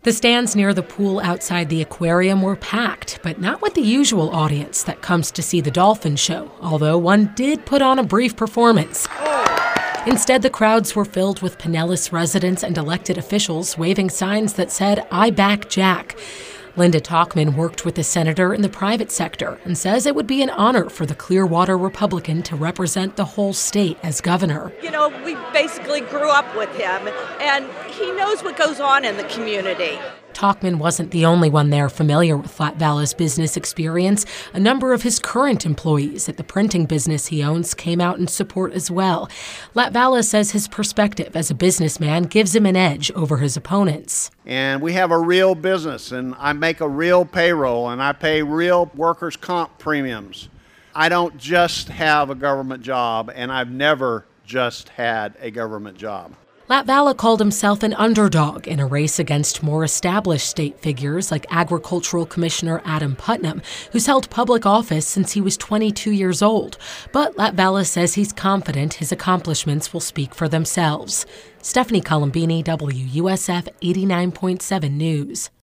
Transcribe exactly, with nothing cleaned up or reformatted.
The stands near the pool outside the aquarium were packed, but not with the usual audience that comes to see the dolphin show, although one did put on a brief performance. Instead, the crowds were filled with Pinellas residents and elected officials waving signs that said, "I back Jack." Linda Talkman worked with the senator in the private sector and says it would be an honor for the Clearwater Republican to represent the whole state as governor. You know, we basically grew up with him, and he knows what goes on in the community. Talkman wasn't the only one there familiar with Latvalas' business experience. A number of his current employees at the printing business he owns came out in support as well. Latvala says his perspective as a businessman gives him an edge over his opponents. And we have a real business, and I make a real payroll, and I pay real workers' comp premiums. I don't just have a government job, and I've never just had a government job. Latvala called himself an underdog in a race against more established state figures like Agricultural Commissioner Adam Putnam, who's held public office since he was twenty-two years old. But Latvala says he's confident his accomplishments will speak for themselves. Stephanie Colombini, W U S F eighty-nine point seven News.